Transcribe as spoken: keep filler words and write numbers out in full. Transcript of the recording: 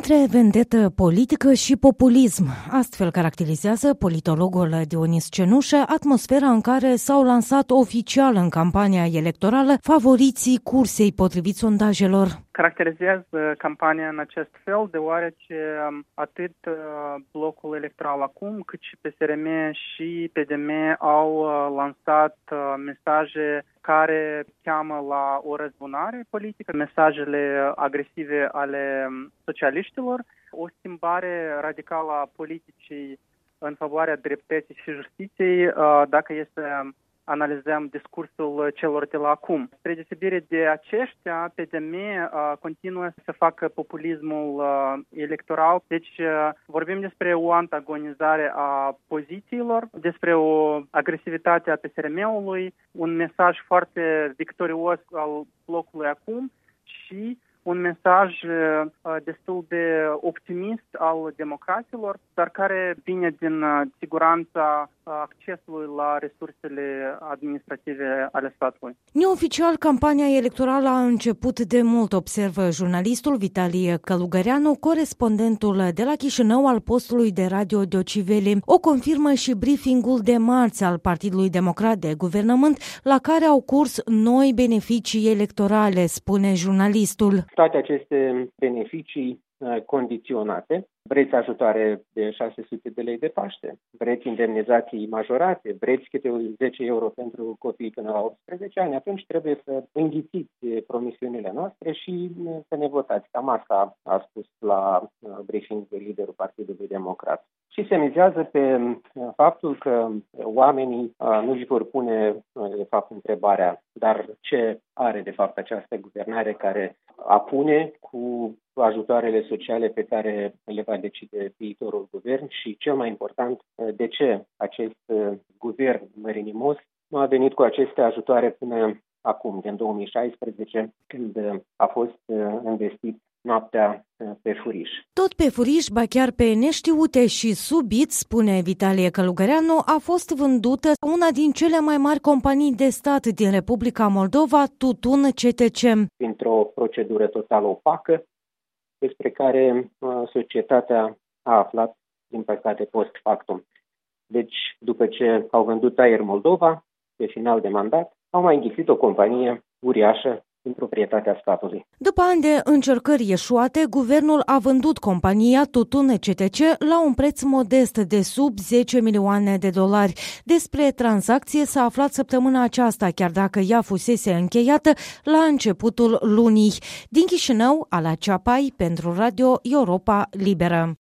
Între vendetă politică și populism, astfel caracterizează politologul Dionis Cenușă atmosfera în care s-au lansat oficial în campania electorală favoriții cursei potrivit sondajelor. Caracterizează campania în acest fel, deoarece atât blocul electoral acum, cât și P S R M și P D M au lansat mesaje care cheamă la o răzbunare politică, mesajele agresive ale socialiștilor, o schimbare radicală a politicii în favoarea dreptății și justiției, dacă este analizăm discursul celor de la acum. Spre deosebire de aceștia, P D M uh, continuă să facă populismul uh, electoral. Deci uh, vorbim despre o antagonizare a pozițiilor, despre o agresivitate a P S R M-ului, un mesaj foarte victorios al blocului acum și un mesaj uh, destul de optimist al democraților, dar care vine din uh, siguranța accesului la resursele administrative ale statului. Neoficial, campania electorală a început de mult, observă jurnalistul Vitalie Călugăreanu, corespondentul de la Chișinău al postului de radio Deociveli. O confirmă și briefingul de marți al Partidului Democrat de Guvernământ, la care au curs noi beneficii electorale, spune jurnalistul. Toate aceste beneficii condiționate. Vreți ajutoare de șase sute de lei de Paște, vreți indemnizații majorate, vreți câte zece euro pentru copii până la optsprezece ani, atunci trebuie să înghițiți promisiunile noastre și să ne votați. Cam asta a spus la briefing liderul Partidului Democrat. Și se mizează pe faptul că oamenii nu își vor pune de fapt întrebarea, dar ce are de fapt această guvernare care apune cu ajutoarele sociale pe care le va decide viitorul guvern și, cel mai important, de ce acest guvern mărinimos nu a venit cu aceste ajutoare până acum, din două mii șaisprezece, când a fost investit noaptea pe furiș. Tot pe furiș, ba chiar pe neștiute și subit, spune Vitalie Călugăreanu, a fost vândută una din cele mai mari companii de stat din Republica Moldova, Tutun C T C. Printr-o procedură total opacă, despre care uh, societatea a aflat, din păcate, post factum. Deci, după ce au vândut Aer Moldova, pe final de mandat, au mai înghițit o companie uriașă în proprietatea statului. După ani de încercări eșuate, guvernul a vândut compania Tutun C T C la un preț modest de sub zece milioane de dolari. Despre tranzacție s-a aflat săptămâna aceasta, chiar dacă ea fusese încheiată la începutul lunii. Din Chișinău, Ala Ceapai, pentru Radio Europa Liberă.